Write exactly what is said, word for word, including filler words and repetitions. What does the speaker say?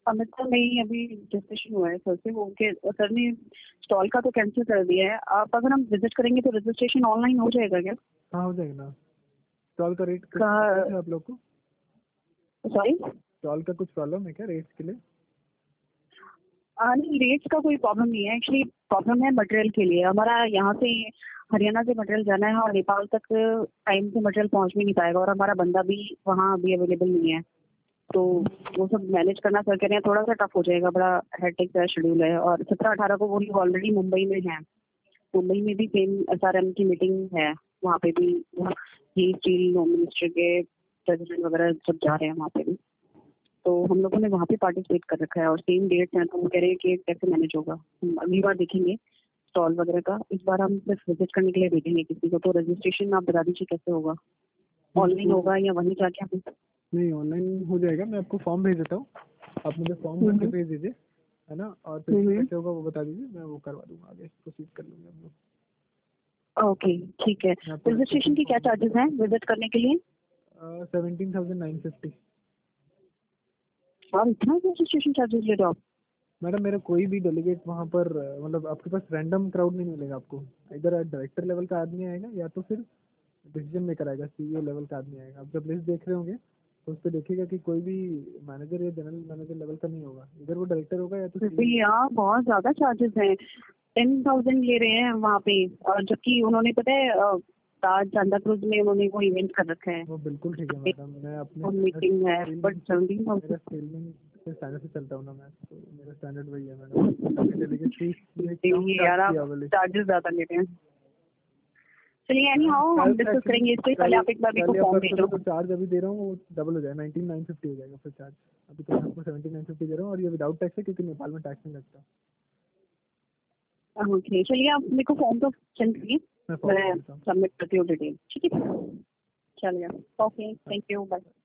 अमृतसर में ही अभी रजिस्ट्रेशन हुआ है सर से, वो के सर ने स्टॉल का तो कैंसिल कर दिया है। आप अगर हम विजिट करेंगे तो रजिस्ट्रेशन ऑनलाइन हो जाएगा क्या? हाँ हो जाएगा ना। स्टॉल का रेट कुछ का है आप लोग को? सॉरी, स्टॉल का कुछ प्रॉब्लम है क्या रेट्स के लिए? नहीं रेट्स का कोई प्रॉब्लम नहीं है, एक्चुअली प्रॉब्लम है मटेरियल के लिए। हमारा यहाँ से हरियाणा से मटेरियल जाना है और नेपाल तक टाइम से मटेरियल पहुँच भी नहीं पाएगा, और हमारा बंदा भी वहाँ अभी अवेलेबल नहीं है, तो वो सब मैनेज करना सर कह रहे हैं थोड़ा सा टफ हो जाएगा, बड़ा हेक्टिक का शेड्यूल है। और सत्रह अठारह को वो लोग ऑलरेडी मुंबई में हैं, मुंबई में भी सेम एस आर एम की मीटिंग है, वहाँ पे भी ये स्टील मिनिस्टर के प्रेसिडेंट वगैरह सब जा रहे हैं वहाँ पे भी, तो हम लोगों ने वहाँ पे पार्टिसिपेट कर रखा है और सेम डेट्स हैं, तो हम कह रहे हैं कि कैसे मैनेज होगा। हम अगली बार देखेंगे स्टॉल वगैरह का, इस बार हम सिर्फ विजिट करने के लिए भेजेंगे किसी को। तो रजिस्ट्रेशन आप बता दीजिए कैसे होगा, ऑनलाइन होगा या वहीं जाके हम? नहीं ऑनलाइन हो जाएगा, मैं आपको फॉर्म भेज देता हूँ, आप मुझे फॉर्म भर के भेज दीजिए, है ना, और फिर कैसे होगा वो बता दीजिए, मैं वो करवा दूंगा, आगे प्रोसीड कर लूँगा हम लोग। ओके ठीक है। रजिस्ट्रेशन की क्या चार्जेस हैं विजिट करने के लिए? Seventeen thousand nine fifty. आप इतना रजिस्ट्रेशन चार्जेस ले रहे हो आप? मैडम मेरा कोई भी डेलीगेट वहाँ पर अ, मतलब आपके पास रैंडम क्राउड नहीं मिलेगा आपको, इधर डायरेक्टर लेवल का आदमी आएगा या तो फिर डिसीजन मेकर आएगा, सीईओ लेवल का आदमी आएगा। आप जब लिस्ट देख रहे होंगे तो उस पर देखिएगा कि कोई भी मैनेजर या जनरल मैनेजर लेवल का नहीं होगा, इधर वो डायरेक्टर होगा या तो तो यहाँ बहुत ज्यादा चार्जेस हैं, टेन थाउजेंड ले रहे हैं वहाँ पे, और जबकि उन्होंने पता है अ, ताज सांता क्रूज में उन्होंने वो इवेंट कर रखा है। वो बिल्कुल ठीक है मैडम, मैं अपने मीटिंग है बट सेवनटीन मेरा थाउजेंड सेलिंग से स्टैंडर्ड से चलता हूँ ना मैं, तो मेरा स्टैंडर्ड वही है मैडम, डेलीगेट फीस यार आप चार्जेस ज्यादा ले रहे हैं। चलिए एनी हाउ हम डिस्कस करेंगे इस पे, पहले आप एक बार मेरे को फॉर्म भेजो। तो चार्ज अभी दे रहा हूँ वो डबल हो जाएगा, नाइनटीन नाइन फिफ्टी हो जाएगा फिर चार्ज। अभी तो मैं आपको सेवेंटी नाइन फिफ्टी दे रहा हूँ और ये विदाउट टैक्स है क्योंकि नेपाल में टैक्स नहीं लगता। ओके चलिए आप मेरे को फॉर्म तो सेंड करिए, मैं सबमिट करती हूँ डिटेल, ठीक है? चलिए ओके, थैंक यू, बाय।